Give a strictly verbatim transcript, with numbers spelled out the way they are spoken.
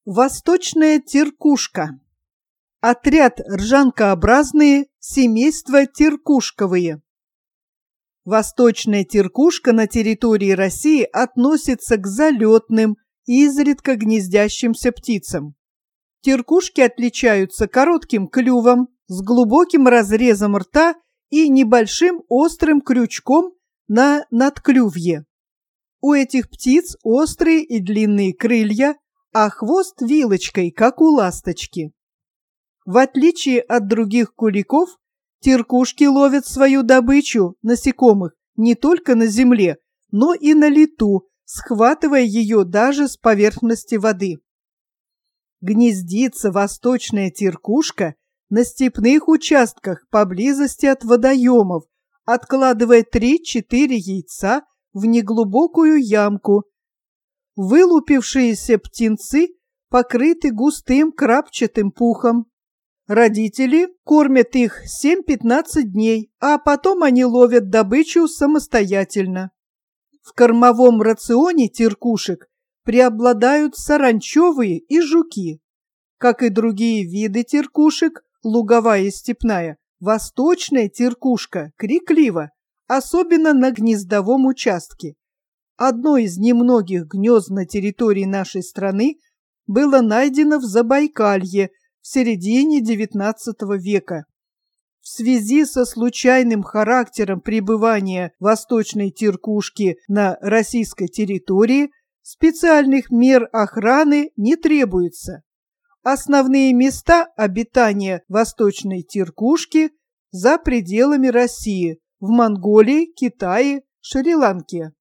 Восточная теркушка. Отряд ржанкообразные, семейство теркушковые. Восточная теркушка на территории России относится к залетным и изредка гнездящимся птицам. Теркушки отличаются коротким клювом, с глубоким разрезом рта и небольшим острым крючком на надклювье. У этих птиц острые и длинные крылья, а хвост вилочкой, как у ласточки. В отличие от других куликов, теркушки ловят свою добычу, насекомых, не только на земле, но и на лету, схватывая ее даже с поверхности воды. Гнездится восточная теркушка на степных участках поблизости от водоемов, откладывая три-четыре яйца в неглубокую ямку. Вылупившиеся птенцы покрыты густым крапчатым пухом. Родители кормят их семь-пятнадцать дней, а потом они ловят добычу самостоятельно. В кормовом рационе теркушек преобладают саранчевые и жуки. Как и другие виды теркушек, луговая и степная, восточная теркушка криклива, особенно на гнездовом участке. Одно из немногих гнезд на территории нашей страны было найдено в Забайкалье в середине девятнадцатого века. В связи со случайным характером пребывания восточной теркушки на российской территории специальных мер охраны не требуется. Основные места обитания восточной теркушки за пределами России, в Монголии, Китае, Шри-Ланке.